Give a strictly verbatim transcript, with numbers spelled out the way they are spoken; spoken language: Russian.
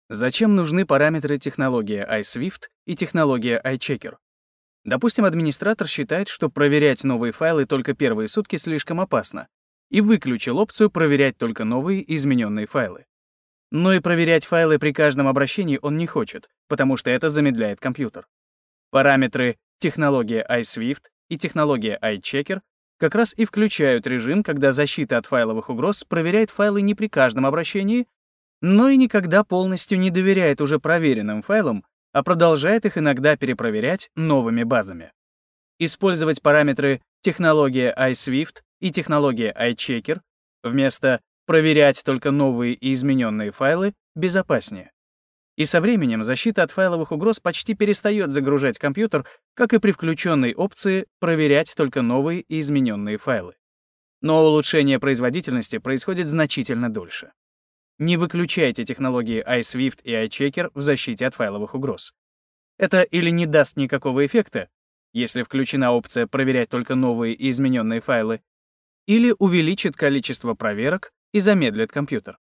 Зачем нужны параметры технологии iSwift и технология iChecker? Допустим, администратор считает, что проверять новые файлы только первые сутки слишком опасно, и выключил опцию «Проверять только новые и измененные файлы». Но и проверять файлы при каждом обращении он не хочет, потому что это замедляет компьютер. Параметры технология iSwift и технология iChecker как раз и включают режим, когда защита от файловых угроз проверяет файлы не при каждом обращении, но и никогда полностью не доверяет уже проверенным файлам, а продолжает их иногда перепроверять новыми базами. Использовать параметры технология iSwift и технология iChecker вместо проверять только новые и измененные файлы безопаснее. И со временем защита от файловых угроз почти перестает загружать компьютер, как и при включенной опции проверять только новые и измененные файлы. Но улучшение производительности происходит значительно дольше. Не выключайте технологии iSwift и iChecker в защите от файловых угроз. Это или не даст никакого эффекта, если включена опция «Проверять только новые и измененные файлы», или увеличит количество проверок и замедлит компьютер.